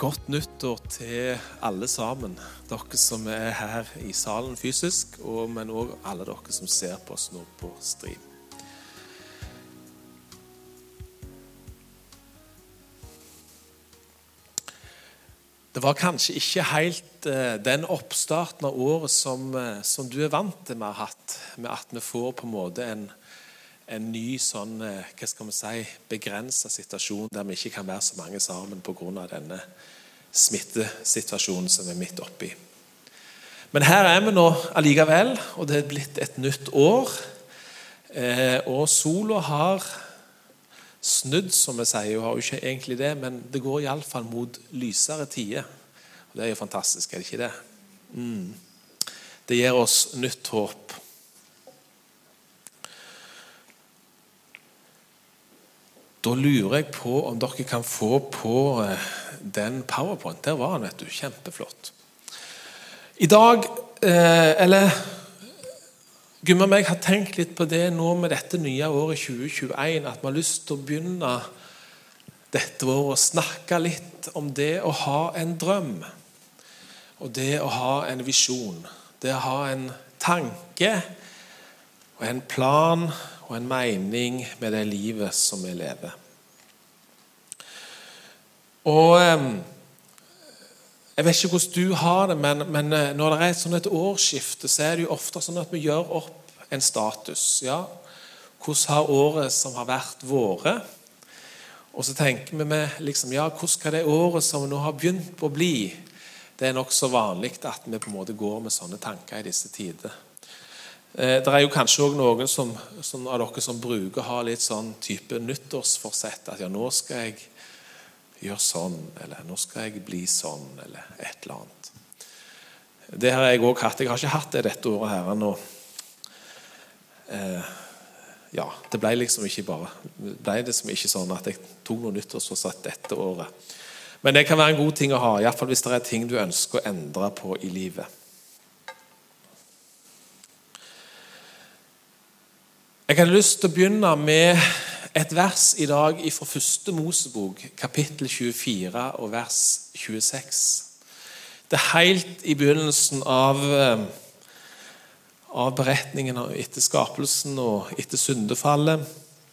Godt nyttår til alle sammen, dere som her i salen fysisk, men også alle dere som ser på oss nå på stream. Det var kanskje ikke helt den oppstarten av året som du vant til med at vi får på en måte en ny sånn, hva skal vi si, begrenset situasjon der vi ikke kan være så mange sammen på grunn av denne smittesituasjonen som vi midt oppe i. Men her vi nå allikevel, og det blitt et nytt år, og sola har snudd, som vi sier, og har jo ikke egentlig det, men det går i alle fall mot lysere tider. Og det jo fantastisk, det ikke det? Det gir oss nytt håp. Da lurer jeg på om dere kan få på den PowerPoint. Der var den, vet du. Kjempeflott. I dag, Gunnar og meg har tenkt litt på det nå med dette nye året 2021, at vi har lyst til å begynne dette året å snakke litt om det å ha en drøm, og det å ha en visjon, det å ha en tanke, og en plan, og en mening med det livet som vi lever. Og jeg vet ikke hvordan du har det, men når det sånn et årsskifte, så det jo ofte sånn at vi gjør opp en status. Ja? Hvordan har året som har vært våre? Og så tenker vi liksom, ja, hvordan skal det året som nå har begynt på å bli? Det nok så vanlig at vi på en måte går med sånne tanker i disse tider. Det jo kanskje også noen som av dere som bruker å ha litt sånn type nyttårsforsett, at ja, nå skal jeg gjøre sånn, eller nå skal jeg bli sånn, eller et eller annet. Det har jeg også hatt. Jeg har ikke hatt det dette året her nå. Ja, det ble liksom ikke bare, det ble liksom ikke sånn at jeg tok noe nyttårsforsett dette året. Men det kan være en god ting å ha, i hvert fall hvis det ting du ønsker å endre på i livet. Jeg har lyst til å begynne med et vers i dag fra første Mosebok, kapittel 24 og vers 26. Det helt i begynnelsen av beretningen etter skapelsen og etter syndefallet.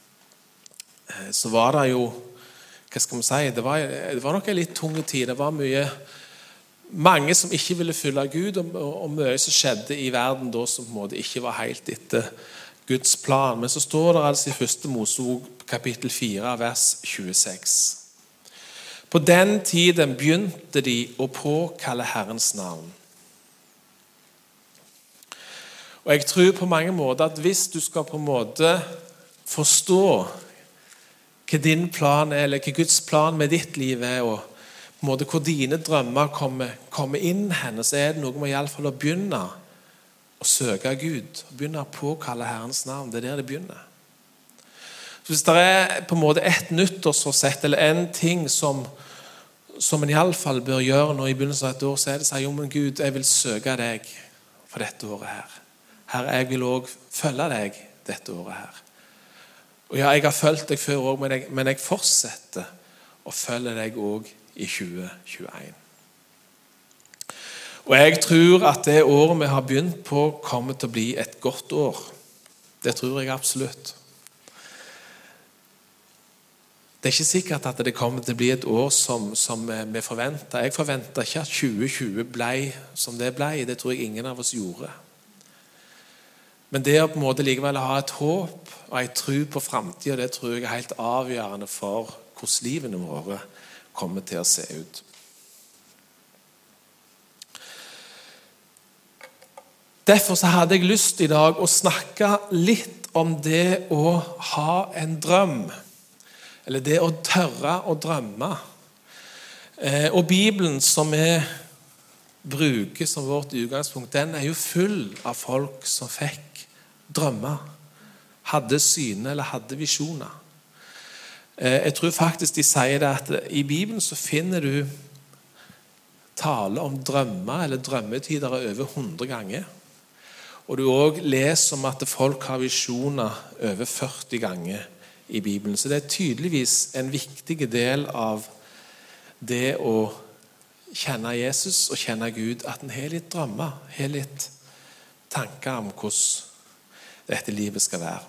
Så var det jo, hva skal man si, det var nok en litt tunge tid. Det var mange som ikke ville følge Gud, og mye som skjedde i verden da som på en måte ikke var helt etter Guds plan. Men så står det altså i første Mosebok kapittel 4, vers 26. På den tiden begynte de å påkalle Herrens navn. Og jeg tror på mange måter at hvis du skal på en måte forstå hva din plan eller hva Guds plan med ditt liv og på en måte hvor dine drømmer kommer inn henne, så det noe med i alle fall å begynne å søke Gud, og begynne å påkalle Herrens navn. Det der det begynner. Så hvis det på en måte et nyttårsforsett, eller en ting som en i alle fall bør gjøre nå i begynnelsen av et år, så det å si, jo, men Gud, jeg vil søke deg for dette året her. Herre, jeg vil også følge deg dette året her. Og ja, jeg har følt deg før også, men jeg fortsetter å følge deg også i 2021. Og jeg tror at det året vi har begynt på kommer til å bli et godt år. Det tror jeg absolutt. Det ikke sikkert at det kommer til å bli et år som vi forventer. Jeg forventer ikke at 2020 ble som det ble. Det tror jeg ingen av oss gjorde. Men det å på en måte likevel ha et håp og en tro på fremtiden, det tror jeg helt avgjørende for hvordan livene våre kommer til å se ut. Derfor så hadde jeg lyst i dag å snakke litt om det å ha en drøm, eller det å tørre å drømme. Og Bibelen som vi bruker som vårt utgangspunkt, den jo full av folk som fikk drømmer, hadde syne eller hadde visjoner. Jeg tror faktisk de sier det at i Bibelen så finner du tale om drømmer eller drømmetider over 100 ganger. Og du også leser om at folk har visjoner over 40 ganger i Bibelen. Så det tydeligvis en viktig del av det å kjenne Jesus og kjenne Gud, at en har litt drømmer, har litt tanker om hvordan dette livet skal være.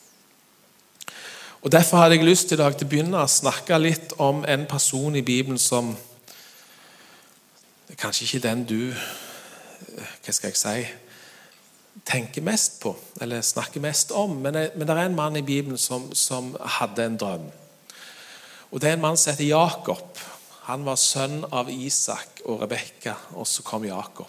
Og derfor hadde jeg lyst til i dag til å begynne å snakke litt om en person i Bibelen som kanskje ikke den du, hva skal jeg si, tenker mest på, eller snakker mest om, men det er en mann i Bibelen som hadde en drøm. Og det er en mann som heter Jakob. Han var sønn av Isak og Rebekka, og så kom Jakob.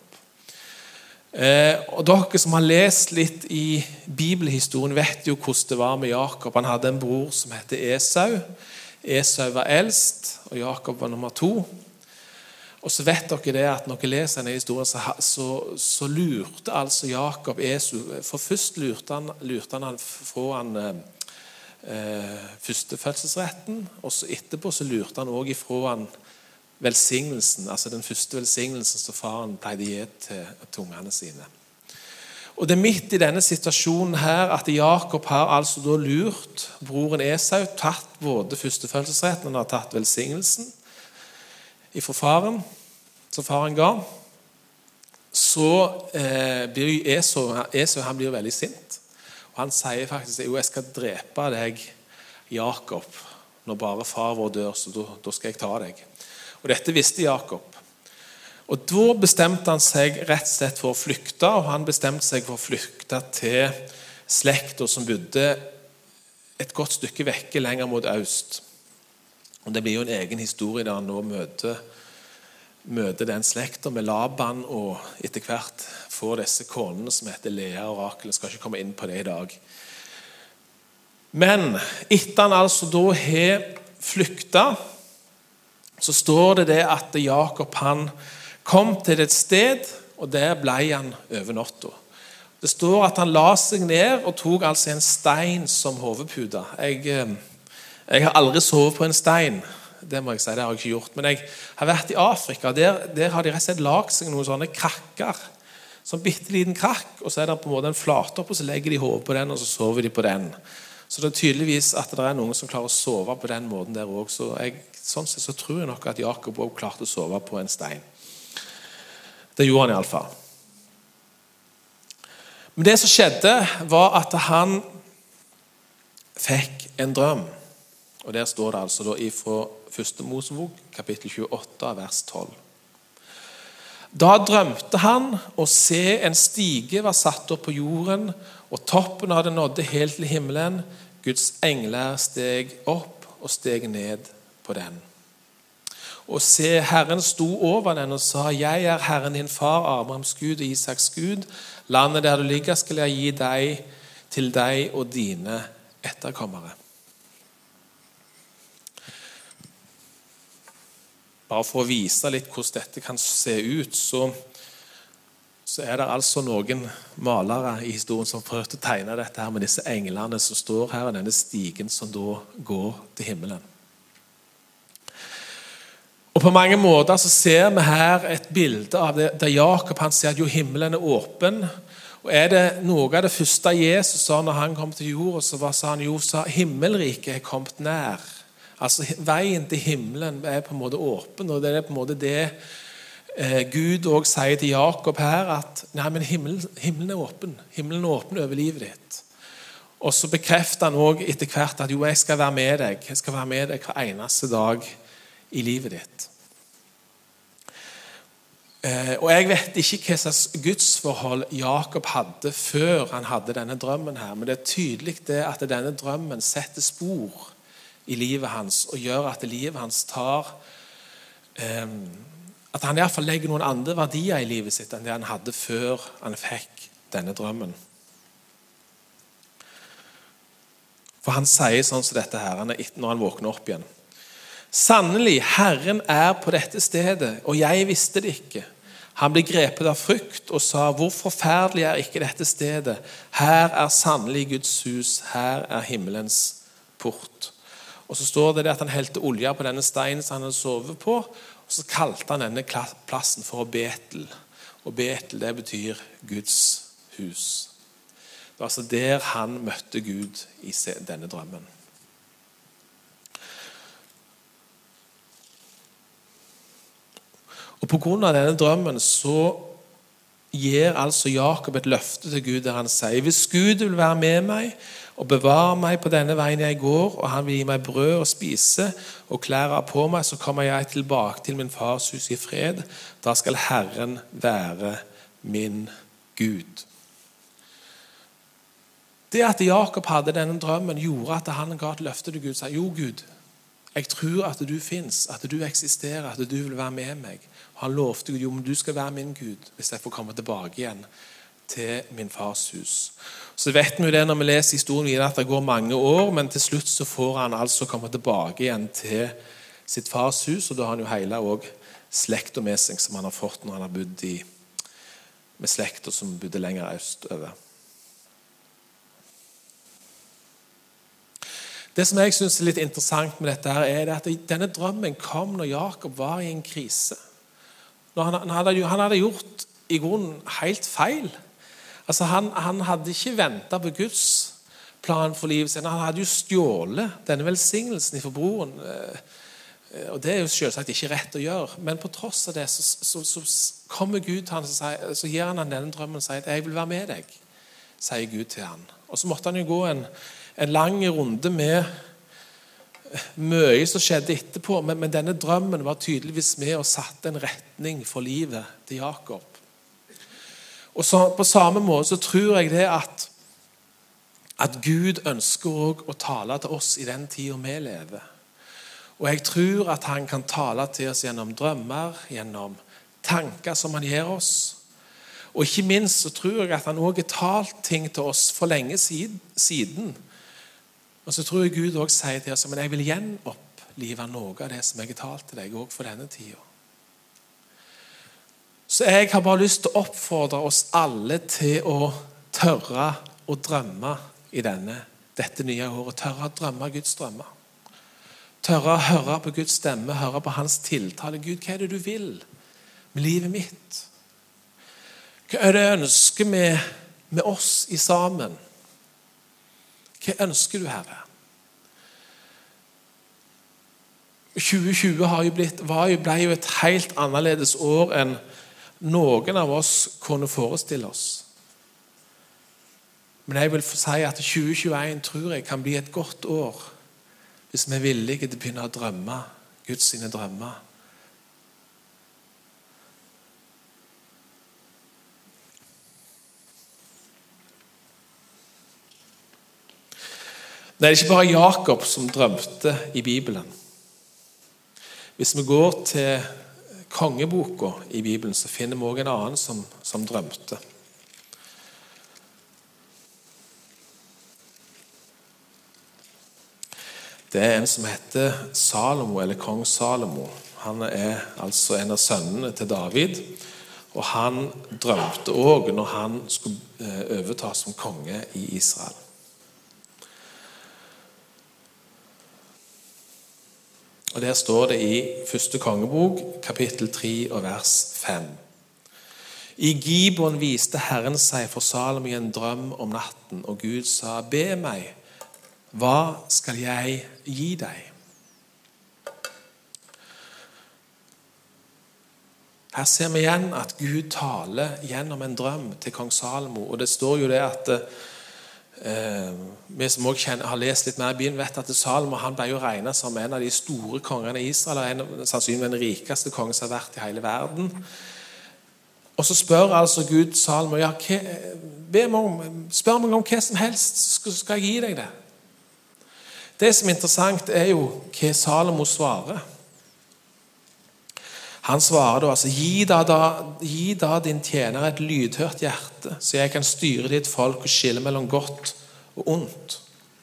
Og dere som har lest litt i bibelhistorien vet jo hvordan det var med Jakob. Han hadde en bror som heter Esau. Esau var eldst, og Jakob var nummer 2. Og så vet dere det at når dere leser denne historien, så lurte altså Jakob Esau. For først lurte han fra han første fødselsretten, og så etterpå så lurte han også ifra han velsignelsen, altså den første velsignelsen som faren pleide å gi til ungene sine. Og det er midt i denne situasjonen her at Jakob har altså da lurt broren Esau, tatt både første fødselsretten, han har tatt velsignelsen ifra faren, som faren ga. Så blir Esau han blir veldig sint, og han sier faktisk, jo, jeg skal drepe deg, Jakob, når bare far vår dør, så da skal jeg ta deg. Og dette visste Jakob. Og da bestemte han seg rett og slett for å flykte, og han bestemte seg for å flykte til slekter som bodde et godt stykke vekke lenger mot øst. Og det blir jo en egen historie der han nå møter den slekter med Laban, og etter hvert får disse konene som heter Lea og Rakel. Jeg skal ikke komme inn på det i dag. Men etter han altså da har flyktet, så står det at Jakob han kom til et sted, og der ble han over natta. Det står at han la seg ned og tok altså en stein som hovedpude. Jeg har aldri sovet på en stein, det må jeg si, det har jeg ikke gjort. Men jeg har vært i Afrika, der har de rett og slett lagt seg noen sånne krakker, som bitteliten krakk, og så er det på en måte en flate opp, og så legger de hovedet på den, og så sover de på den. Så det er tydeligvis at det er noen som klarer å sove på den måten der også. Sånn sett så tror jeg nok at Jakob også klarte å sove på en stein. Det gjorde han i alle fall. Men det som skjedde var at han fikk en drøm. Og der står det altså da fra 1. Mosebok, kapittel 28, vers 12. Da drømte han å se en stige var satt opp på jorden, og toppen av det nådde helt til himmelen. Guds engler steg opp og steg ned på den. Og se, Herren sto over den og sa, jeg er Herren din far, Abrahams Gud og Isaks Gud. Landet der du ligger skal jeg gi deg til deg og dine etterkommere. Bare for å vise litt hvordan dette kan se ut, så er det altså noen malere i historien som prøvde å tegne dette her med disse englene som står her, og denne stigen som da går til himmelen. Og på mange måter så ser vi her et bilde av det, der Jakob han sier at jo himmelen er åpen, og er det noe av det første Jesus sa når han kom til jorden, så sa han jo, himmelriket er kommet nær. Altså veien til himmelen er på en måte åpen, og det er på en måte det Gud også sier til Jakob her, at nei, men himmelen er åpen. Himmelen er åpen over livet ditt. Og så bekrefter han også etter hvert at jo, jeg skal være med deg. Jeg skal være med deg hver eneste dag i livet ditt. Og jeg vet ikke hva slags gudsforhold Jakob hadde før han hadde denne drømmen her, men det er tydelig det at denne drømmen setter spor i livet hans, og gjør at livet hans tar at han i hvert fall legger noen andre verdier i livet sitt enn det han hadde før han fikk denne drømmen. For han sier sånn som dette her når han våkner opp igjen. Sannelig, Herren er på dette stedet, og jeg visste det ikke. Han ble grepet av frykt og sa, hvor forferdelig er ikke dette stedet? Her er sannelig Guds hus, her er himmelens port. Og så står det at han helte olje på denne steinen som han hadde sovet på, og så kalte han denne plassen for Betel. Og Betel, det betyr Guds hus. Det var altså der han møtte Gud i denne drømmen. Og på grunn av denne drømmen så gir altså Jakob et løfte til Gud der han sier: hvis Gud vil være med meg og bevare meg på denne veien jeg går, og han vil gi meg brød å spise og klær på meg, så kommer jeg tilbake til min fars hus i fred. Da skal Herren være min Gud. Det at Jakob hadde denne drømmen, gjorde at han ga et løfte til Gud og sa: jo Gud, jeg tror at du finnes, at du eksisterer, at du vil være med meg. Han lovte Gud: jo, men du skal være min Gud hvis jeg får komme tilbake igjen til min fars hus. Så vet vi jo det når vi leser historien videre, at det går mange år, men til slutt så får han altså komme tilbake igjen til sitt fars hus, og da har han jo hele også slekta med seg som han har fått når han har bodd med slekter som bodde lenger østover. Det som jeg synes er litt interessant med dette her, er at denne drømmen kom når Jakob var i en krise. Når han hadde gjort i grunnen helt feil. Altså han hadde ikke ventet på Guds plan for livet sitt. Han hadde jo stjålet denne velsignelsen fra broren. Og det er jo selvsagt ikke rett å gjøre. Men på tross av det så kommer Gud til han, så gir han denne drømmen og sier at jeg vil være med deg, sier Gud til han. Og så måtte han jo gå en lang runde med mye som skjedde etterpå, men denne drømmen var tydeligvis med og satte en retning for livet til Jakob. Og så, på samme måte så tror jeg det at Gud ønsker også å tale til oss i den tiden vi lever. Og jeg tror at han kan tale til oss gjennom drømmer, gjennom tanker som han gir oss. Og ikke minst så tror jeg at han også har talt ting til oss for lenge siden. Og så tror jeg Gud også sier til oss: men jeg vil gjenopplive noe av det som jeg har talt til deg også for denne tiden. Så jeg har bare lyst til å oppfordre oss alle til å tørre å drømme i dette nye året. Tørre å drømme Guds drømmer. Tørre å høre på Guds stemme, høre på hans tiltale. Gud, hva er det du vil med livet mitt? Hva er det du ønsker med oss i sammen? Hva ønsker du, Herre? 2020 ble jo et helt annerledes år enn noen av oss kunne forestille oss. Men jeg vil si at 2021 tror jeg kan bli et godt år hvis vi er villige til å begynne å drømme Guds sine drømmer. Det er ikke bare Jakob som drømte i Bibelen. Hvis vi går til kongeboka i Bibelen, så finner vi også en annen som drømte. Det er en som heter Salomo, eller kong Salomo. Han er altså en av sønnene til David, og han drømte også når han skulle overta som konge i Israel. Og der står det i første kongebok, kapittel 3 og vers 5. I Gibon viste Herren seg for Salomo i en drøm om natten, og Gud sa: be meg, hva skal jeg gi deg? Her ser vi igjen at Gud taler gjennom en drøm til kong Salomo, og det står jo det at vi som også har lest litt mer i Bibelen, vet at Salomo han ble jo regnet som en av de store kongene i Israel, sannsynligvis den rikeste kongen som har vært i hele verden. Og så spør altså Gud Salomo: ja, spør meg om hva som helst, skal jeg gi deg det. Det som er interessant er jo hva Salomo svarer. Han svarer da altså: gi da din tjener et lydhørt hjerte, så jeg kan styre ditt folk og skille mellom godt og ondt.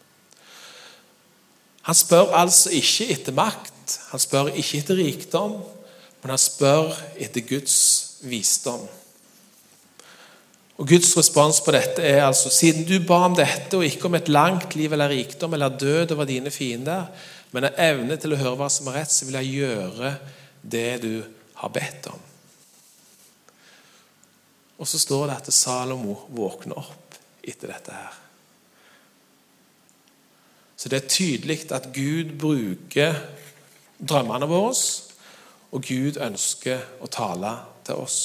Han spør altså ikke etter makt, han spør ikke etter rikdom, men han spør etter Guds visdom. Og Guds respons på dette er altså: siden du ba om dette, og ikke om et langt liv eller rikdom eller død over dine fiender, men har evne til å høre hva som er rett, så vil jeg gjøre det du har bedt om. Og så står det at Salomo våkner opp etter dette her. Så det er tydelig at Gud bruker drømmene våre, og Gud ønsker å tale til oss.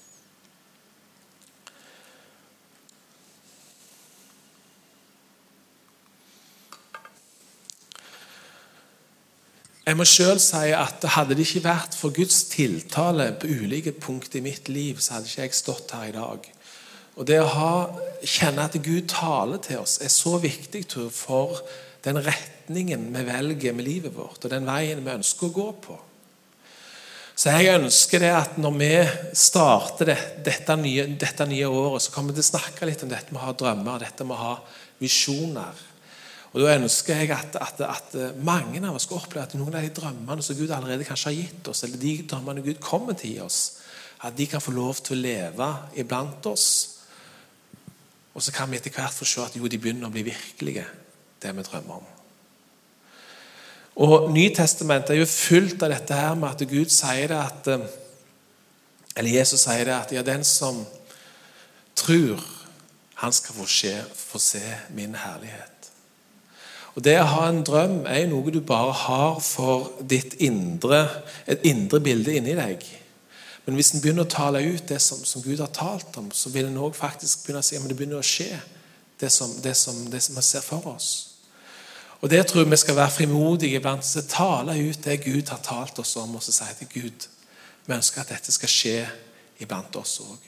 Jeg må selv si at hadde det ikke vært for Guds tiltale på ulike punkter i mitt liv, så hadde ikke jeg stått her i dag. Og det å kjenne at Gud taler til oss er så viktig for den retningen vi velger med livet vårt, og den veien vi ønsker å gå på. Så jeg ønsker det at når vi starter dette nye året, så kommer vi til å snakke litt om dette med å ha drømmer, dette med å ha visjoner. Og da ønsker jeg at mange av oss skal oppleve at noen av de drømmene som Gud allerede kanskje har gitt oss, eller de drømmene Gud kommer til oss, at de kan få lov til å leve iblant oss. Og så kan vi etter hvert få se at de begynner å bli virkelige, det vi drømmer om. Og Nytestamentet er jo fullt av dette her med at Gud sier det eller Jesus sier det at den som tror, han skal få se min herlighet. Og det å ha en drøm er noe du bare har for et indre bilde inni deg. Men hvis en begynner å tale ut det som Gud har talt om, så vil en også faktisk begynne å si at det begynner å skje, det som vi ser for oss. Og det tror jeg vi skal være frimodige iblant, så tale ut det Gud har talt oss om, og så si til Gud, vi ønsker at dette skal skje iblant oss også.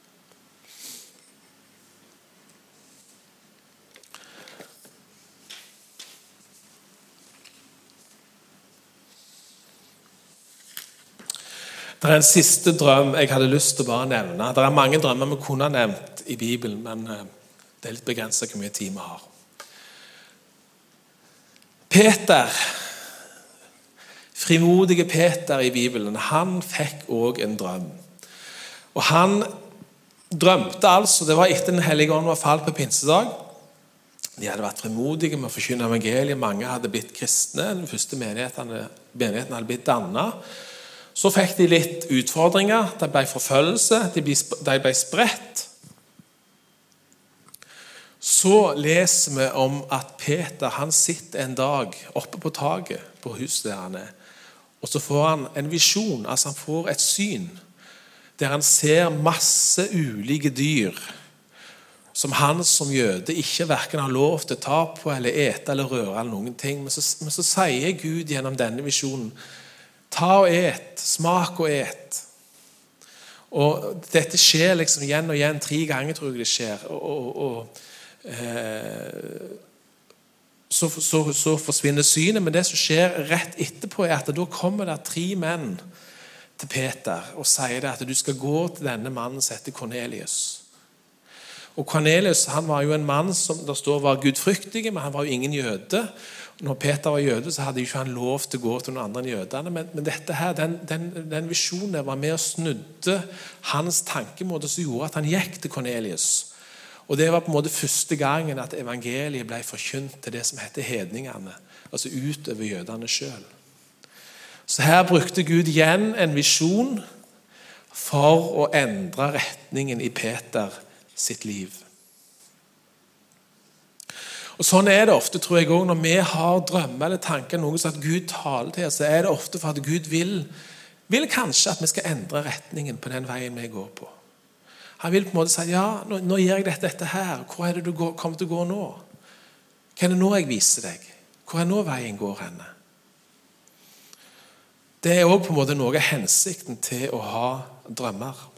Det er en siste drøm jeg hadde lyst til å bare nevne. Det er mange drømmer vi kunne ha nevnt i Bibelen, men det er litt begrenset hvor mye tid vi har. Peter, frimodige Peter i Bibelen, han fikk også en drøm. Og han drømte altså, det var etter Den hellige ånd var falt på pinsedag. De hadde vært frimodige med å forkynne evangeliet. Mange hadde blitt kristne. Den første menigheten hadde blitt dannet. Så fikk de litt utfordringer, det ble forfølgelse, de ble spredt. Så leser vi om at Peter, han sitter en dag oppe på taket på huset der han er, og så får han en visjon, altså han får et syn, der han ser masse ulike dyr, som han som jøde ikke hverken har lov til å ta på, eller ete, eller røre, eller noen ting. Men så sier Gud gjennom denne visjonen, ta og et, smak og et. Og dette skjer liksom igjen og igjen, 3 ganger tror jeg det skjer. Så forsvinner synet, men det som skjer rett etterpå er at da kommer det 3 menn til Peter og sier det at du skal gå til denne mannen som heter Cornelius. Og Cornelius, han var jo en mann som der står var gudfryktig, men han var jo ingen jøde. Når Peter var jøde, så hadde ikke han lov til å gå til noen andre enn jødene. Men dette her, den visjonen var med og snudde hans tankemåte, som gjorde at han gikk til Cornelius. Og det var på en måte første gangen at evangeliet ble forkynt til det som heter hedningene, altså utover jødene selv. Så her brukte Gud igjen en visjon for å endre retningen i Peter sitt liv. Og sånn er det ofte, tror jeg også, når vi har drømmer eller tanker, noe som at Gud taler til oss, så er det ofte for at Gud vil kanskje at vi skal endre retningen på den veien vi går på. Han vil på en måte si, ja, nå gjør jeg dette her, hvor er det du kommer til å gå nå? Hva er det nå jeg viser deg? Hvor er nå veien går henne? Det er også på en måte noe av hensikten til å ha drømmer.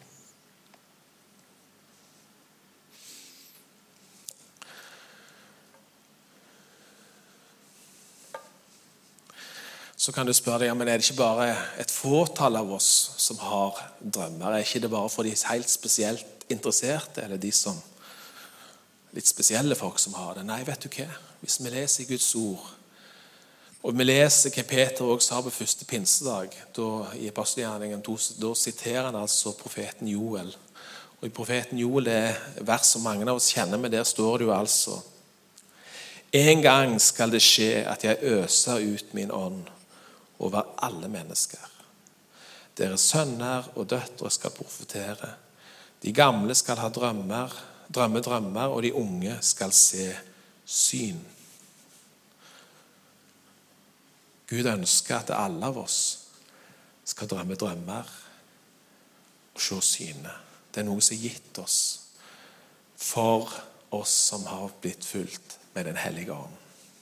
Så kan du spørre deg, men er det ikke bare et fåtall av oss som har drømmer? Er ikke det bare for de helt spesielt interesserte, eller de som litt spesielle folk som har det? Nei, vet du hva? Hvis vi leser i Guds ord, og vi leser hva Peter også sa på første pinsedag, i Apostelgjerningen 2, da siterer han altså profeten Joel. Og i profeten Joel, det er vers som mange av oss kjenner, men der står det jo altså: en gang skal det skje at jeg øser ut min ånd over alle mennesker. Deres sønner og døtre skal profetere. De gamle skal ha drømme drømmer, og de unge skal se syn. Gud ønsker at alle av oss skal drømme drømmer og se syne. Det noe som gitt oss for oss som har blitt fulgt med den hellige ånd.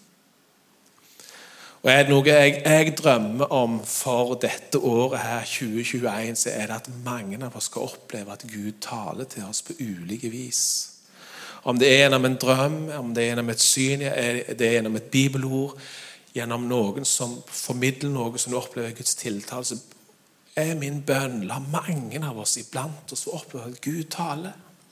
Og er det noe jeg drømmer om for dette året her, 2021, så er det at mange av oss skal oppleve at Gud taler til oss på ulike vis. Om det er gjennom en drøm, om det er gjennom et syn, det er gjennom et bibelord, gjennom noen som formidler noe som du opplever Guds tiltale, så er min bønn, la mange av oss iblant oss få oppleve at Gud taler.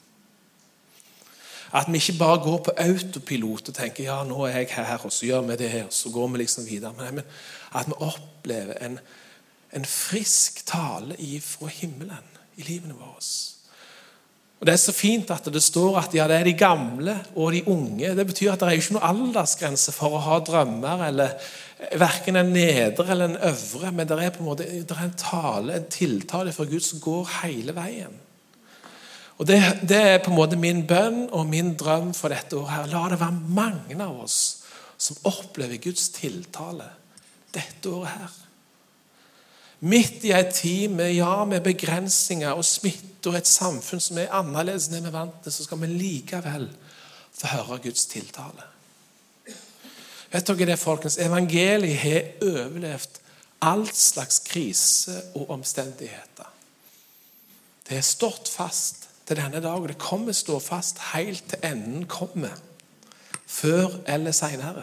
At vi ikke bare går på autopilot og tenker, ja, nå er jeg her, og så gjør vi det, og så går vi liksom videre. Men at vi opplever en frisk tale fra himmelen i livene våre. Og det er så fint at det står at ja, det er de gamle og de unge. Det betyr at det er jo ikke noen aldersgrense for å ha drømmer, eller hverken en nedre eller en øvre, men det er på en måte det er en tale, en tiltale fra Gud som går hele veien. Og det er på en måte min bønn og min drøm for dette året her. La det være mange av oss som opplever Guds tiltale dette året her. Midt i en tid med begrensninger og smitte og et samfunn som er annerledes enn vi er vant til, så skal vi likevel få høre Guds tiltale. Vet dere det, folkens? Evangeliet har overlevd all slags krise og omstendigheter. Det er stått fast til denne dag, og det kommer stå fast helt til enden kommer, før eller senere.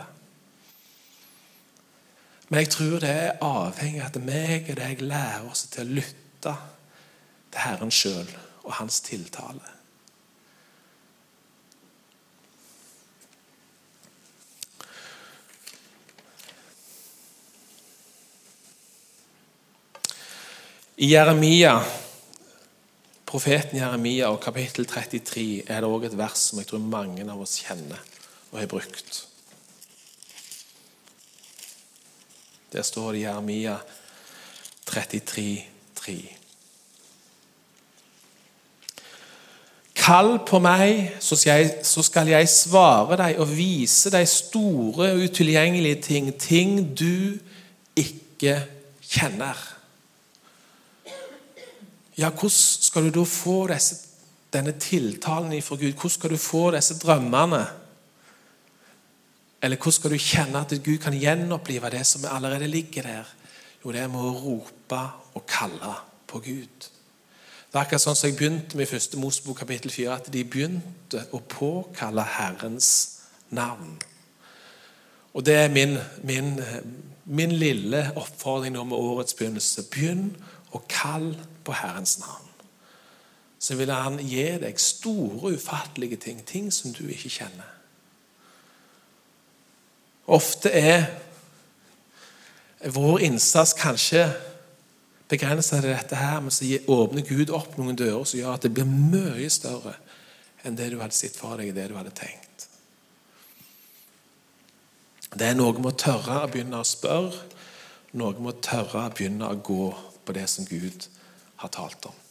Men jeg tror det er avhengig av at meg og deg lærer oss til å lytte til Herren selv og hans tiltale. I Jeremia, profeten Jeremia og kapittel 33 er det også et vers som jeg tror mange av oss kjenner og har brukt. Der står det i Jeremia 33:3. Kall på meg, så skal jeg svare deg og vise deg store og utilgjengelige ting du ikke kjenner. Ja, hvordan skal du da få denne tiltalen fra Gud? Hvordan skal du få disse drømmene? Eller hvordan skal du kjenne at Gud kan gjenopplive det som allerede ligger der? Jo, det er med å rope og kalle på Gud. Det er akkurat sånn som jeg begynte med i 1. Mosebok kapittel 4, at de begynte å påkalle Herrens navn. Og det er min lille oppfordring nå med årets begynnelse. Begynn å kalle på Herrens navn. Så vil han gi deg store, ufattelige ting som du ikke kjenner. Ofte er vår innsats kanskje begrenset til dette her, men så åpner Gud opp noen dører som gjør at det blir mye større enn det du hadde sett for deg, det du hadde tenkt. Det er noe med å tørre å begynne å spørre, noe med å tørre å begynne å gå på det som Gud har talt om.